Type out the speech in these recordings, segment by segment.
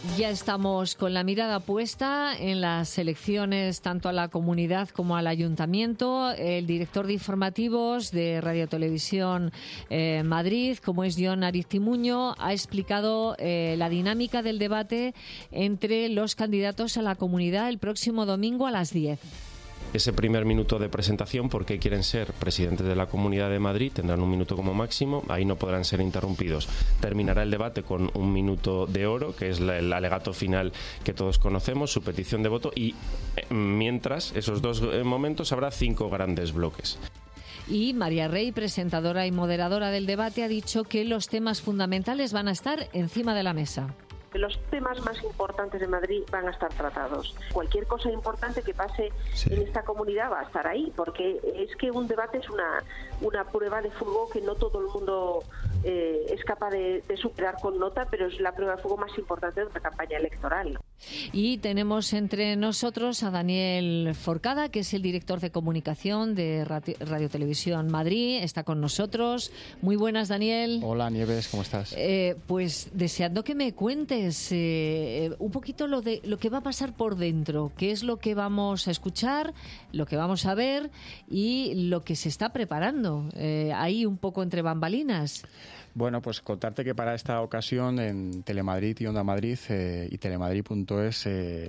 Ya estamos con la mirada puesta en las elecciones tanto a la comunidad como al ayuntamiento. El director de informativos de Radio Televisión Madrid, como es Jon Aristimuño, ha explicado la dinámica del debate entre los candidatos a la comunidad el próximo domingo a las 10. Ese primer minuto de presentación, porque quieren ser presidentes de la Comunidad de Madrid, tendrán un minuto como máximo, ahí no podrán ser interrumpidos. Terminará el debate con un minuto de oro, que es el alegato final que todos conocemos, su petición de voto, y mientras esos dos momentos habrá 5 grandes bloques. Y María Rey, presentadora y moderadora del debate, ha dicho que los temas fundamentales van a estar encima de la mesa. Los temas más importantes de Madrid van a estar tratados. Cualquier cosa importante que pase en esta comunidad va a estar ahí, porque es que un debate es una prueba de fuego que no todo el mundo es capaz de superar con nota, pero es la prueba de fuego más importante de una campaña electoral. Y tenemos entre nosotros a Daniel Forcada, que es el director de comunicación de Radio Televisión Madrid. Está con nosotros. Muy buenas, Daniel. Hola, Nieves, ¿cómo estás? Pues deseando que me cuentes un poquito lo que va a pasar por dentro, qué es lo que vamos a escuchar, lo que vamos a ver y lo que se está preparando ahí un poco entre bambalinas. Bueno, pues contarte que para esta ocasión en Telemadrid y Onda Madrid y telemadrid.es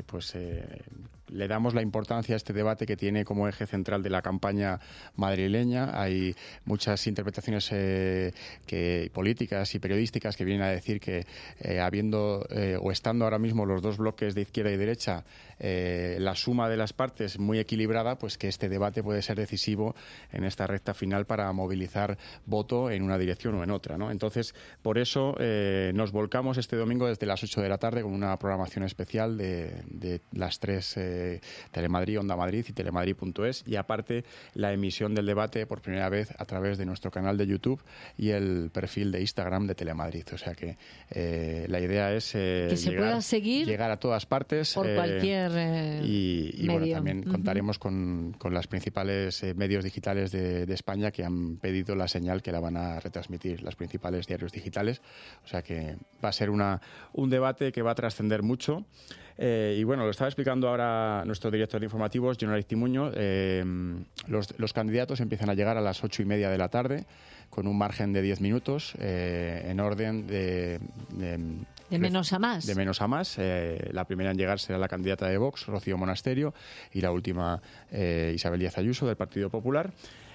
le damos la importancia a este debate que tiene como eje central de la campaña madrileña. Hay muchas interpretaciones políticas y periodísticas que vienen a decir que habiendo o estando ahora mismo los dos bloques de izquierda y derecha, la suma de las partes muy equilibrada, pues que este debate puede ser decisivo en esta recta final para movilizar voto en una dirección o en otra, ¿no? Entonces, por eso nos volcamos este domingo desde las 8 de la tarde con una programación especial de las tres Telemadrid, Onda Madrid y telemadrid.es, y aparte la emisión del debate por primera vez a través de nuestro canal de YouTube y el perfil de Instagram de Telemadrid. O sea que la idea es que se pueda seguir, llegar a todas partes por cualquier y medio. Bueno, también contaremos con las principales medios digitales de España que han pedido la señal que la van a retransmitir, los principales diarios digitales. O sea que va a ser un debate que va a trascender mucho. Y bueno, lo estaba explicando ahora nuestro director de informativos, Jon Aristimuño. Los candidatos empiezan a llegar a las 8:30 de la tarde con un margen de 10 minutos en orden de menos a más. De menos a más. La primera en llegar será la candidata de Vox, Rocío Monasterio, y la última Isabel Díaz Ayuso, del Partido Popular.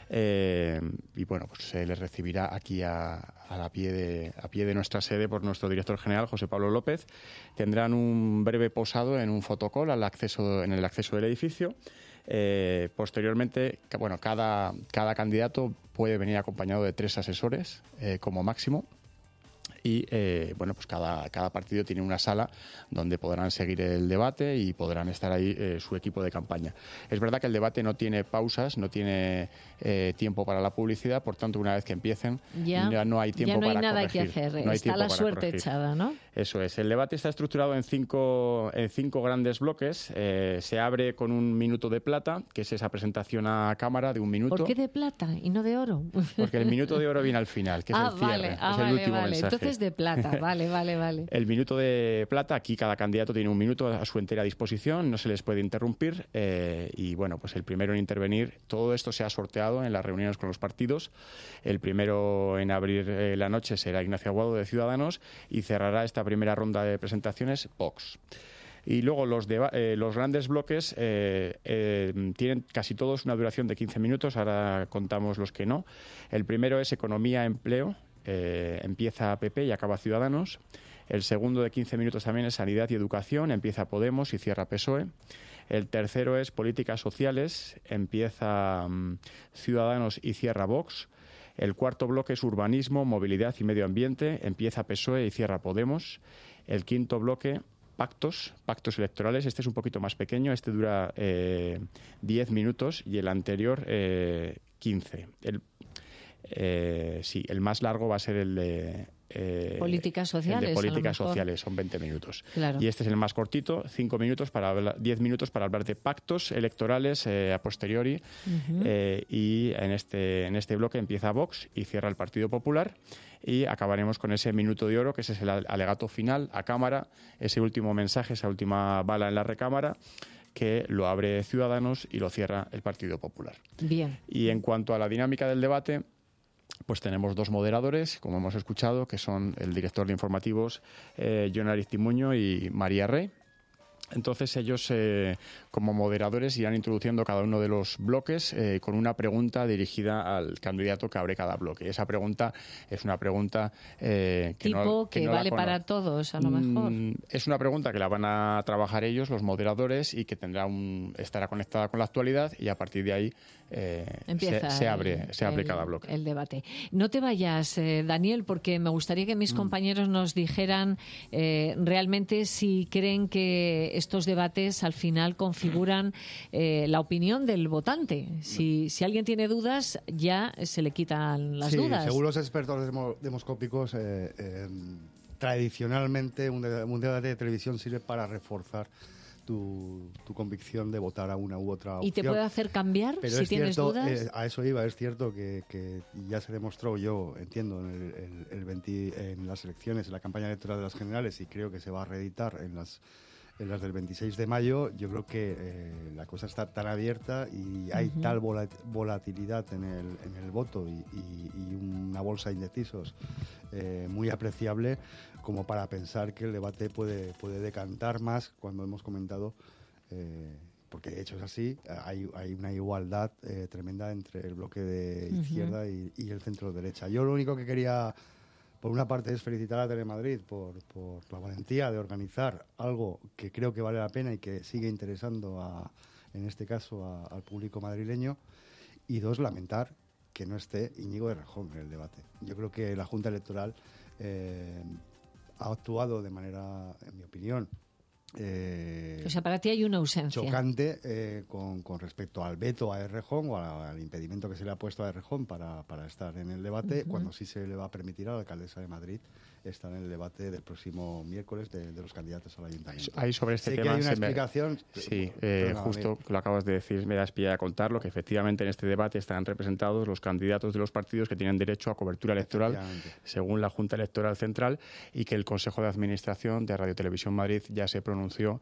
Y bueno, pues se les recibirá aquí a pie de nuestra sede por nuestro director general, José Pablo López. Tendrán un breve posado en un fotocall en el acceso del edificio. Posteriormente, bueno, cada candidato puede venir acompañado de 3 asesores como máximo. Y bueno, pues cada partido tiene una sala donde podrán seguir el debate y podrán estar ahí su equipo de campaña. Es verdad que el debate no tiene pausas, no tiene tiempo para la publicidad, por tanto, una vez que empiecen ya no hay tiempo para corregir. Ya no hay nada que hacer, está la suerte echada, ¿no? Eso es. El debate está estructurado en cinco grandes bloques. Se abre con un minuto de plata, que es esa presentación a cámara de un minuto. ¿Por qué de plata y no de oro? Porque el minuto de oro viene al final, que es el cierre, es el último mensaje. Entonces de plata, vale. El minuto de plata, aquí cada candidato tiene un minuto a su entera disposición, no se les puede interrumpir y bueno, pues el primero en intervenir, todo esto se ha sorteado en las reuniones con los partidos. El primero en abrir la noche será Ignacio Aguado, de Ciudadanos, y cerrará esta primera ronda de presentaciones Vox. Y luego los grandes bloques tienen casi todos una duración de 15 minutos, ahora contamos los que no. El primero es Economía, Empleo, empieza PP y acaba Ciudadanos. El segundo de 15 minutos también es Sanidad y Educación, empieza Podemos y cierra PSOE. El tercero es Políticas Sociales, empieza Ciudadanos y cierra Vox. El cuarto bloque es Urbanismo, Movilidad y Medio Ambiente, empieza PSOE y cierra Podemos. El quinto bloque, Pactos electorales, este es un poquito más pequeño, este dura 10 minutos y el anterior 15. El más largo va a ser el políticas sociales. El de políticas sociales, son 20 minutos. Claro. Y este es el más cortito, 10 minutos para hablar de pactos electorales a posteriori. Y en este bloque empieza Vox y cierra el Partido Popular. Y acabaremos con ese minuto de oro, que ese es el alegato final a Cámara, ese último mensaje, esa última bala en la recámara, que lo abre Ciudadanos y lo cierra el Partido Popular. Bien. Y en cuanto a la dinámica del debate, pues tenemos dos moderadores, como hemos escuchado, que son el director de informativos, Jon Aristimuño y María Rey. Entonces ellos, como moderadores, irán introduciendo cada uno de los bloques con una pregunta dirigida al candidato que abre cada bloque. Esa pregunta es una pregunta que vale para todos, a lo mejor. Es una pregunta que la van a trabajar ellos, los moderadores, y que estará conectada con la actualidad, y a partir de ahí se abre cada bloque. El debate. No te vayas, Daniel, porque me gustaría que mis compañeros nos dijeran realmente si creen que estos debates al final configuran la opinión del votante. Si alguien tiene dudas, ya se le quitan las dudas. Según los expertos demoscópicos, tradicionalmente un debate de televisión sirve para reforzar tu convicción de votar a una u otra opción. ¿Y te puede hacer cambiar si tienes dudas? A eso iba. Es cierto que ya se demostró, yo entiendo, en las elecciones, en la campaña electoral de las generales, y creo que se va a reeditar en las del 26 de mayo. Yo creo que la cosa está tan abierta y hay tal volatilidad en el voto y una bolsa de indecisos muy apreciable como para pensar que el debate puede decantar más, cuando hemos comentado, porque de hecho es así, hay una igualdad tremenda entre el bloque de izquierda y el centro-derecha. Yo lo único que quería, por una parte, es felicitar a Telemadrid por la valentía de organizar algo que creo que vale la pena y que sigue interesando, en este caso, al público madrileño. Y dos, lamentar que no esté Íñigo Errejón en el debate. Yo creo que la Junta Electoral ha actuado de manera, en mi opinión, o sea, para ti hay una ausencia chocante con respecto al veto a Errejón o al impedimento que se le ha puesto a Errejón para estar en el debate, cuando sí se le va a permitir a la alcaldesa de Madrid estar en el debate del próximo miércoles de los candidatos al ayuntamiento. Ahí sobre este sé tema que hay una explicación. Sí, justo lo acabas de decir, me das pie a contarlo, que efectivamente en este debate estarán representados los candidatos de los partidos que tienen derecho a cobertura electoral según la Junta Electoral Central, y que el Consejo de Administración de Radio Televisión Madrid ya se pronunció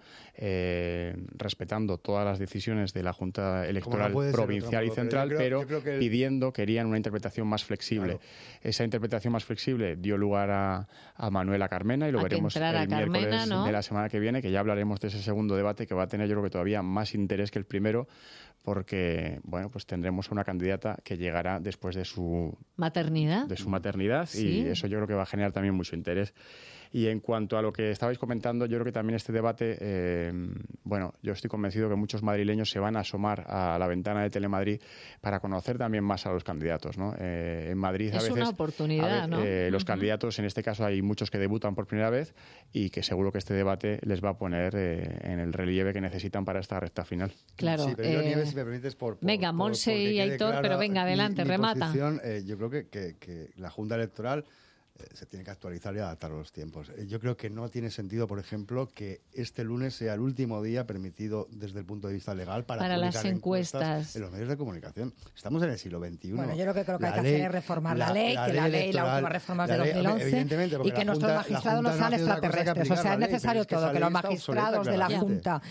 respetando todas las decisiones de la Junta Electoral provincial y central, pero querían una interpretación más flexible. Claro. Esa interpretación más flexible dio lugar a Manuela Carmena, y lo veremos el miércoles de la semana que viene, que ya hablaremos de ese segundo debate, que va a tener, yo creo que todavía más interés que el primero, porque pues tendremos una candidata que llegará después de su maternidad, ¿sí? Y eso yo creo que va a generar también mucho interés. Y en cuanto a lo que estabais comentando, yo creo que también este debate, yo estoy convencido que muchos madrileños se van a asomar a la ventana de Telemadrid para conocer también más a los candidatos, ¿no? En Madrid es una oportunidad, ¿no? Los candidatos, en este caso hay muchos que debutan por primera vez, y que seguro que este debate les va a poner en el relieve que necesitan para esta recta final. Claro. Sí, pero Nieves, si me permites, venga, Monse y Aitor, pero venga, adelante, remata. Yo creo que la Junta Electoral se tiene que actualizar y adaptar a los tiempos. Yo creo que no tiene sentido, por ejemplo, que este lunes sea el último día permitido desde el punto de vista legal para las encuestas en los medios de comunicación. Estamos en el siglo XXI. Bueno, yo creo que hay que hacer es reformar la ley, la última reforma es de 2011, y que nuestros magistrados no sean extraterrestres. O sea, es necesario todo, que los magistrados de la Junta,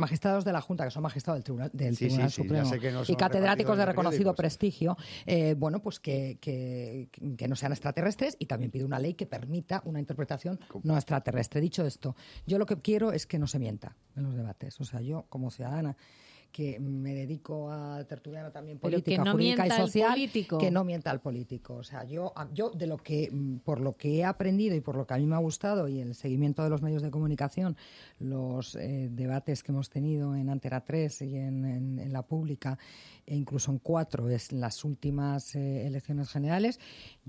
que son magistrados del Tribunal Supremo y catedráticos de reconocido prestigio, pues que no sean extraterrestres, y también pide una ley que permita una interpretación no extraterrestre. Dicho esto, yo lo que quiero es que no se mienta en los debates. O sea, yo como ciudadana que me dedico a tertuliano también política, jurídica y social, que no mienta al político. O sea, yo de lo que, por lo que he aprendido y por lo que a mí me ha gustado, y el seguimiento de los medios de comunicación, los debates que hemos tenido en Antena 3 y en la pública, e incluso en 4, en las últimas elecciones generales,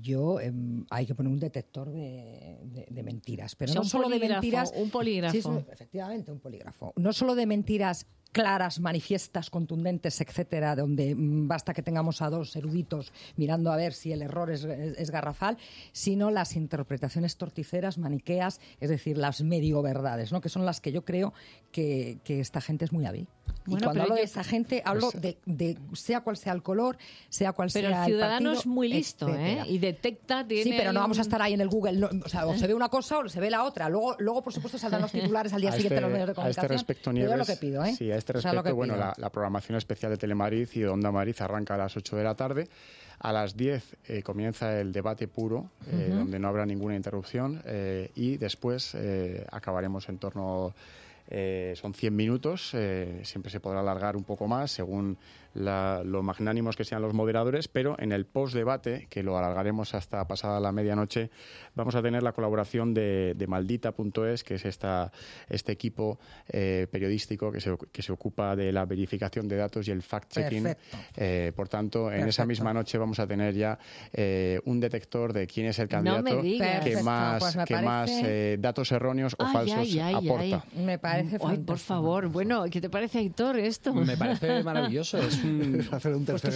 hay que poner un detector de mentiras. Pero no solo de mentiras. Un polígrafo. Sí, efectivamente, un polígrafo. No solo de mentiras claras, manifiestas, contundentes, etcétera, donde basta que tengamos a dos eruditos mirando a ver si el error es garrafal, sino las interpretaciones torticeras, maniqueas, es decir, las medio verdades, ¿no? Que son las que yo creo que esta gente es muy hábil. Bueno, y cuando hablo de esa gente, hablo de sea cual sea el color, sea cual sea el partido. Pero el ciudadano es muy listo, y detecta... Sí, pero no vamos a estar ahí en el Google. No, o sea, o se ve una cosa o se ve la otra. Luego por supuesto, saldrán los titulares al día siguiente en los medios de comunicación. A este respecto, Nieves, yo lo que pido, Sí, a este respecto, bueno, la programación especial de Telemadrid y de Onda Madrid arranca a las 8 de la tarde. A las 10 comienza el debate puro, donde no habrá ninguna interrupción, y después acabaremos en torno... son 100 minutos, siempre se podrá alargar un poco más según lo magnánimos que sean los moderadores, pero en el post-debate, que lo alargaremos hasta pasada la medianoche, vamos a tener la colaboración de Maldita.es, que es este equipo periodístico que se ocupa de la verificación de datos y el fact-checking. Por tanto, en esa misma noche vamos a tener ya un detector de quién es el candidato que más datos erróneos o falsos aporta. Me parece fantástico. Por favor, bueno, ¿qué te parece, Aitor, esto? Me parece maravilloso. Es hacer un tercer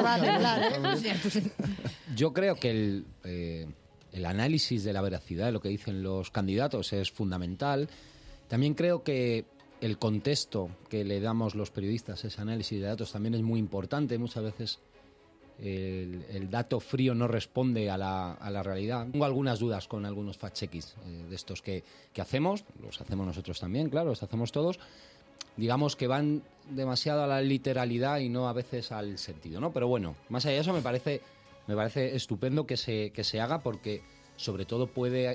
Yo creo que el análisis de la veracidad de lo que dicen los candidatos es fundamental. También creo que el contexto que le damos los periodistas a ese análisis de datos también es muy importante. Muchas veces el dato frío no responde a la realidad. Tengo algunas dudas con algunos fact-checkings de estos que hacemos. Los hacemos nosotros también, claro, los hacemos todos. Digamos que van demasiado a la literalidad y no a veces al sentido, ¿no? Pero bueno, más allá de eso me parece estupendo que se haga, porque sobre todo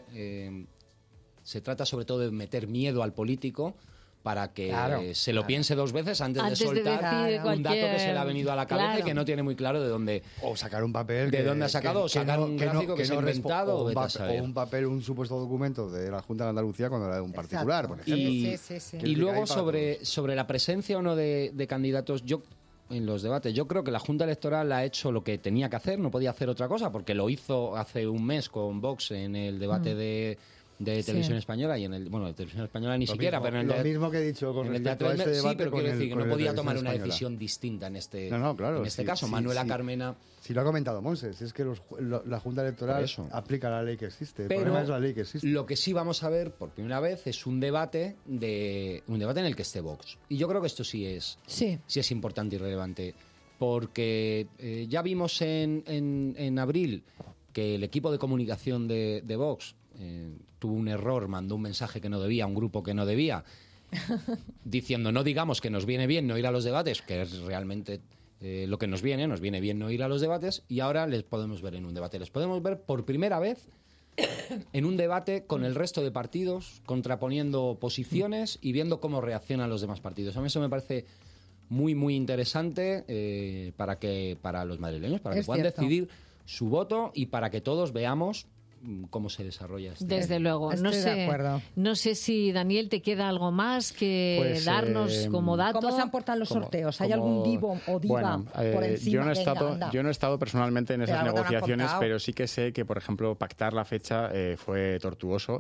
se trata sobre todo de meter miedo al político para que se lo piense dos veces antes de soltar un dato que se le ha venido a la cabeza y que no tiene muy claro de dónde... O sacar un papel... De dónde ha sacado, o sacar un gráfico que se ha inventado. O un papel, un supuesto documento de la Junta de Andalucía cuando era de un particular, por ejemplo. Y luego sobre la presencia o no de candidatos, en los debates, yo creo que la Junta Electoral ha hecho lo que tenía que hacer, no podía hacer otra cosa, porque lo hizo hace un mes con Vox en el debate de Televisión Española y de Televisión Española ni siquiera, pero en el mismo que he dicho con respecto a este debate. Sí, pero quiero decir que no podía tomar una decisión distinta en este caso. Manuela Carmena... Si lo ha comentado Monses, es que la Junta Electoral aplica la ley que existe. El problema es la ley que existe. Lo que sí vamos a ver por primera vez es un debate en el que esté Vox. Y yo creo que esto sí es importante y relevante, porque ya vimos en abril que el equipo de comunicación de Vox tuvo un error, mandó un mensaje que no debía a un grupo que no debía, diciendo no digamos que nos viene bien no ir a los debates, que es realmente lo que nos viene bien no ir a los debates, y ahora les podemos ver en un debate. Les podemos ver por primera vez en un debate con el resto de partidos, contraponiendo posiciones y viendo cómo reaccionan los demás partidos. A mí eso me parece muy, muy interesante para los madrileños, para que puedan decidir su voto y para que todos veamos cómo se desarrolla Desde luego. No sé si, Daniel, te queda algo más que darnos como dato. ¿Cómo se han portado los sorteos? ¿Hay algún divo o diva por encima? Yo no he estado personalmente en esas negociaciones, pero sí que sé que, por ejemplo, pactar la fecha fue tortuoso.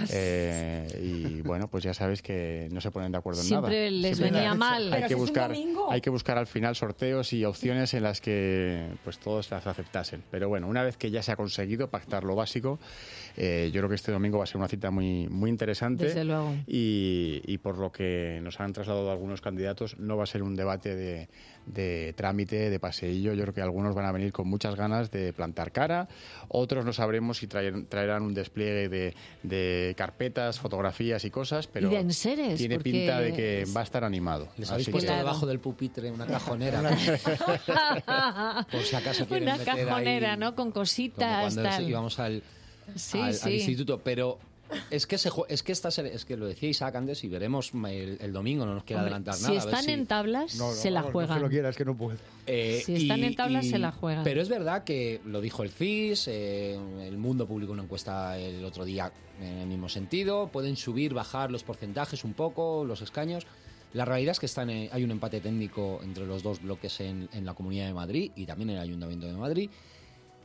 Y bueno, pues ya sabes que no se ponen de acuerdo en nada. Siempre les venía mal. Hay que buscar al final sorteos y opciones en las que pues todos las aceptasen. Pero bueno, una vez que ya se ha conseguido pactar lo básico, yo creo que este domingo va a ser una cita muy, muy interesante. Desde luego. Y por lo que nos han trasladado algunos candidatos, no va a ser un debate de trámite, de paseillo. Yo creo que algunos van a venir con muchas ganas de plantar cara, otros no sabremos si traerán un despliegue de carpetas, fotografías y cosas, pero ¿y de enseres? Tiene pinta de que va a estar animado. Les habéis puesto debajo del pupitre una cajonera por si acaso quieren una cajonera, ahí, ¿no? Con cositas. Como cuando íbamos al instituto, pero es que lo decía Isaac antes y veremos el domingo, no nos quiere adelantar nada. Si están en tablas, se la juegan. No se lo quiera, es que no puede. Si están en tablas, se la juegan. Pero es verdad que lo dijo el CIS, El Mundo publicó una encuesta el otro día en el mismo sentido. Pueden subir, bajar los porcentajes un poco, los escaños. La realidad es que hay un empate técnico entre los dos bloques en la Comunidad de Madrid y también en el Ayuntamiento de Madrid.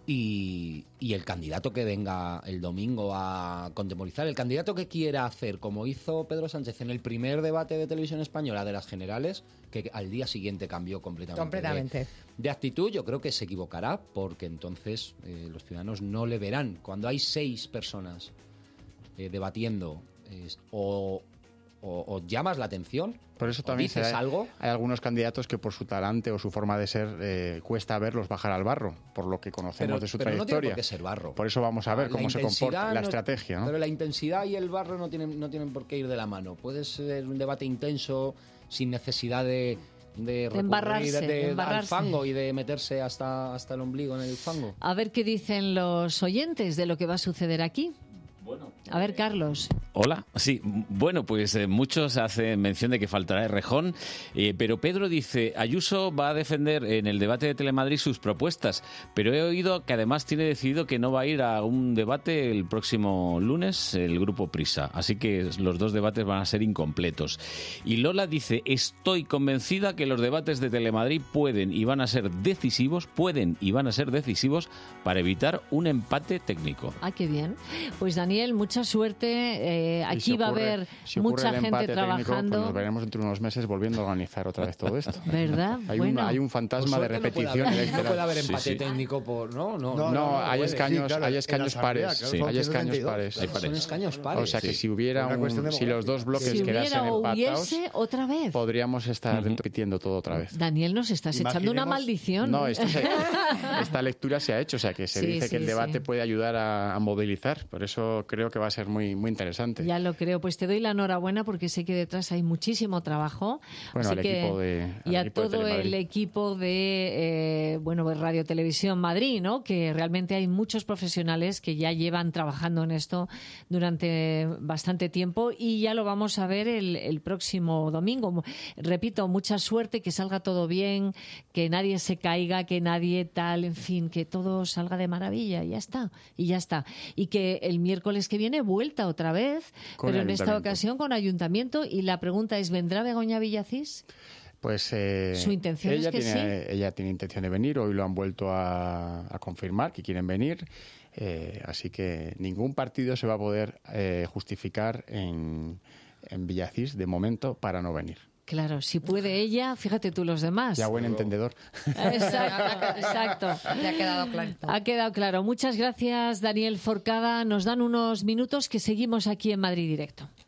y el candidato que venga el domingo a contemporizar, el candidato que quiera hacer, como hizo Pedro Sánchez en el primer debate de televisión española de las generales, que al día siguiente cambió completamente. De actitud, yo creo que se equivocará, porque entonces los ciudadanos no le verán. Cuando hay 6 personas debatiendo, o llamas la atención, por eso también dices algo. Hay algunos candidatos que por su talante o su forma de ser cuesta verlos bajar al barro, por lo que conocemos de su trayectoria. No tiene por qué ser barro. Por eso vamos a ver cómo se comporta la estrategia, ¿no? Pero la intensidad y el barro no tienen por qué ir de la mano. Puede ser un debate intenso, sin necesidad de embarrarse al fango y de meterse hasta el ombligo en el fango. A ver qué dicen los oyentes de lo que va a suceder aquí. Bueno, a ver, Carlos. Hola, sí, bueno, pues muchos hacen mención de que faltará Errejón, pero Pedro dice, Ayuso va a defender en el debate de Telemadrid sus propuestas, pero he oído que además tiene decidido que no va a ir a un debate el próximo lunes, el grupo Prisa, así que los 2 debates van a ser incompletos. Y Lola dice, estoy convencida que los debates de Telemadrid pueden y van a ser decisivos para evitar un empate técnico. Ah, qué bien. Pues Daniel, mucha suerte. Aquí va a haber mucha gente trabajando. Técnico, pues nos veremos dentro de unos meses volviendo a organizar otra vez todo esto. ¿Verdad? Hay un fantasma de repetición electoral. No puede haber empate técnico por... No, hay escaños, hay escaños pares. Hay escaños pares. Son escaños pares. O sea que si hubiera si los 2 bloques quedasen empatados, otra vez, podríamos estar repitiendo todo otra vez. Daniel, nos estás echando una maldición. No, esta lectura se ha hecho, o sea que se dice que el debate puede ayudar a movilizar. Por eso creo que va a ser muy, muy interesante. Ya lo creo. Pues te doy la enhorabuena porque sé que detrás hay muchísimo trabajo. Bueno, y a todo el equipo de Radio Televisión Madrid, ¿no? Que realmente hay muchos profesionales que ya llevan trabajando en esto durante bastante tiempo y ya lo vamos a ver el próximo domingo. Repito, mucha suerte, que salga todo bien, que nadie se caiga, que nadie tal, en fin, que todo salga de maravilla y ya está. Y que el miércoles que viene vuelta otra vez, pero en esta ocasión con ayuntamiento. Y la pregunta es, ¿vendrá Begoña Villacís? Pues su intención es que sí. Ella tiene intención de venir, hoy lo han vuelto a confirmar que quieren venir, así que ningún partido se va a poder justificar en Villacís de momento para no venir. Claro, si puede ella, fíjate tú los demás. Ya buen entendedor. Exacto. Ya ha quedado claro. Ha quedado claro. Muchas gracias, Daniel Forcada. Nos dan unos minutos que seguimos aquí en Madrid Directo.